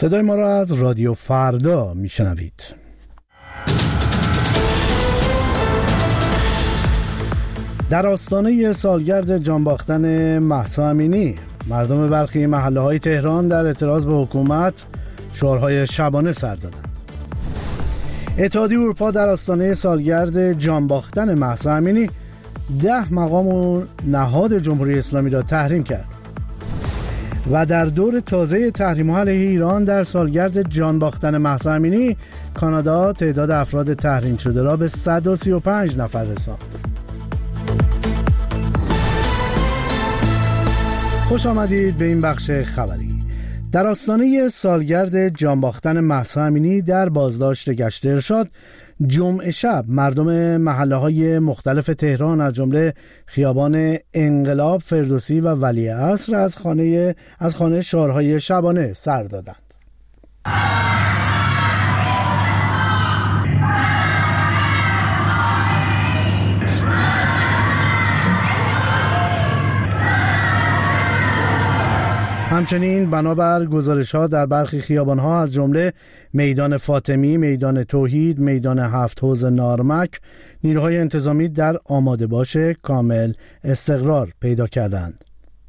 صدای ما را از رادیو فردا میشنوید. در آستانه سالگرد جانباختن مهسا امینی، مردم برخی محله‌های تهران در اعتراض به حکومت شعارهای شبانه سر دادند. اتحادیه اروپا در آستانه سالگرد جانباختن مهسا امینی 10 مقام و نهاد جمهوری اسلامی را تحریم کرد و در دور تازه تحریم‌ها علیه ایران در سالگرد جانباختن مهسا امینی، کانادا تعداد افراد تحریم شده را به 135 نفر رساند. خوش آمدید به این بخش خبری. در آستانه سالگرد جانباختن مهسا امینی در بازداشت گشت ارشاد، جمعه شب مردم محله‌های مختلف تهران از جمله خیابان انقلاب، فردوسی و ولیعصر از خانه شعارهای شبانه سر دادند. همچنین بنابر گزارش‌ها در برخی خیابان‌ها از جمله میدان فاطمی، میدان توحید، میدان هفت حوض نارمک، نیروهای انتظامی در آماده باش کامل استقرار پیدا کردند.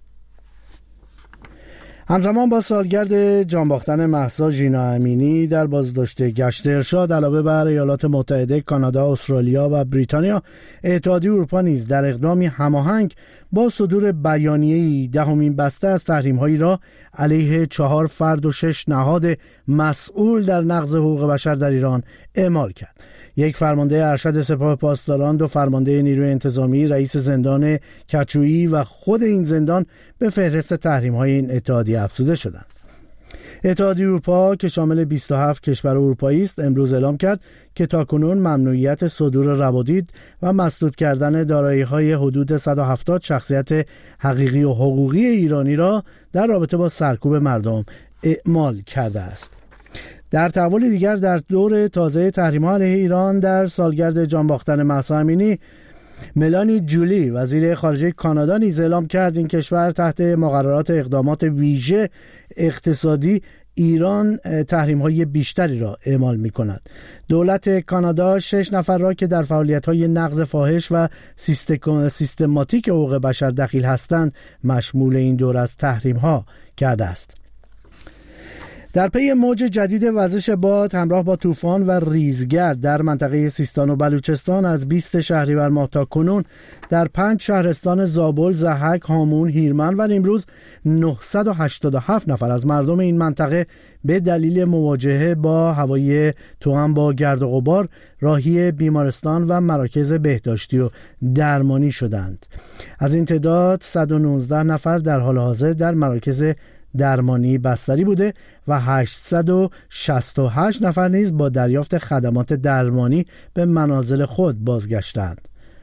همزمان با سالگرد جانباختن مهسا امینی در بازداشت گشت ارشاد، علاوه بر ایالات متحده، کانادا، استرالیا و بریتانیا، اتحادیه اروپا نیز در اقدامی هماهنگ با صدور بیانیه‌ای 10مین بسته از تحریم‌هایی را علیه 4 فرد و 6 نهاد مسئول در نقض حقوق بشر در ایران اعمال کرد. یک فرمانده ارشد سپاه پاسداران، 2 فرمانده نیروی انتظامی، رئیس زندان کچویی و خود این زندان به فهرست تحریم‌های این اتحادیه افزوده شدند. اتحادیه اروپا که شامل 27 کشور اروپایی است، امروز اعلام کرد که تاکنون ممنوعیت صدور روادید و مسدود کردن دارایی‌های حدود 170 شخصیت حقیقی و حقوقی ایرانی را در رابطه با سرکوب مردم اعمال کرده است. در تحول دیگر، در دور تازه تحریم‌ها علیه ایران در سالگرد جانباختن مهسا امینی، ملانی جولی وزیر خارجه کانادا نیز اعلام کرد این کشور تحت مقررات اقدامات ویژه اقتصادی ایران تحریم‌های بیشتری را اعمال می‌کند. دولت کانادا 6 نفر را که در فعالیت‌های نقض فاحش و سیستماتیک حقوق بشر دخیل هستند مشمول این دور از تحریم‌ها کرده است. در پی موج جدید وزش باد همراه با طوفان و ریزگرد در منطقه سیستان و بلوچستان از 20 شهریور ماه تا کنون در 5 شهرستان زابل، ضحک، هامون، هیرمند و نیمروز 987 نفر از مردم این منطقه به دلیل مواجهه با هوای توأم با گرد و غبار راهی بیمارستان و مراکز بهداشتی و درمانی شدند. از این تعداد 119 نفر در حال حاضر در مراکز درمانی بستری بوده و 868 نفر نیز با دریافت خدمات درمانی به منازل خود بازگشتند.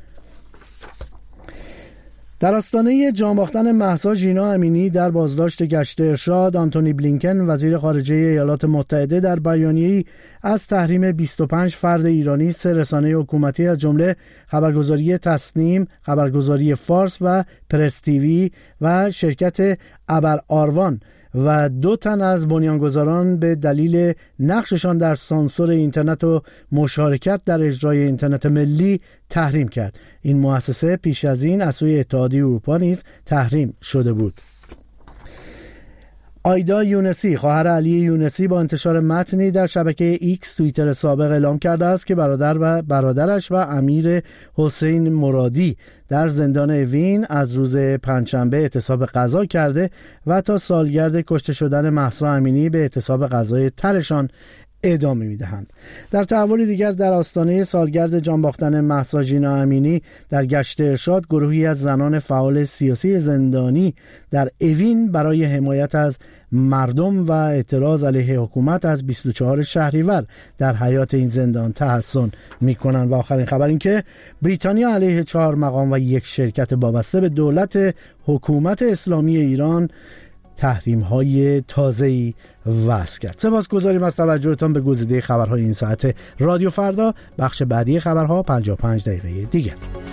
در آستانه جانباختن مهسا امینی در بازداشت گشت ارشاد، آنتونی بلینکن وزیر خارجه ایالات متحده در بیانیه‌ای از تحریم 25 فرد ایرانی 3 رسانه حکومتی از جمله خبرگزاری تصنیم، خبرگزاری فارس و پرس تیوی و شرکت ابر آروان و 2 تن از بنیانگذاران به دلیل نقششان در سانسور اینترنت و مشارکت در اجرای اینترنت ملی تحریم کرد. این مؤسسه پیش از این از سوی اتحادیه اروپا نیز تحریم شده بود. آیدا یونسی، خواهر علی یونسی، با انتشار متنی در شبکه ایکس توییتر سابق اعلام کرده است که برادرش و امیر حسین مرادی در زندان اوین از روز پنجشنبه اعتصاب غذا کرده و تا سالگرد کشته شدن مهسا امینی به اعتصاب غذای ترشان ادامه می‌دهند. در تحول دیگر، در آستانه سالگرد جانباختن مهسا امینی در گشت ارشاد، گروهی از زنان فعال سیاسی زندانی در اوین برای حمایت از مردم و اعتراض علیه حکومت از 24 شهریور در حیات این زندان تحصن می‌کنند. و آخرین خبر این که بریتانیا علیه 4 مقام و 1 شرکت وابسته به دولت حکومت اسلامی ایران تحریم‌های تازه‌ای وضع کرد. سپاسگزاریم از توجهتان به گزیده خبرهای این ساعت رادیو فردا. بخش بعدی خبرها 55 دقیقه دیگه.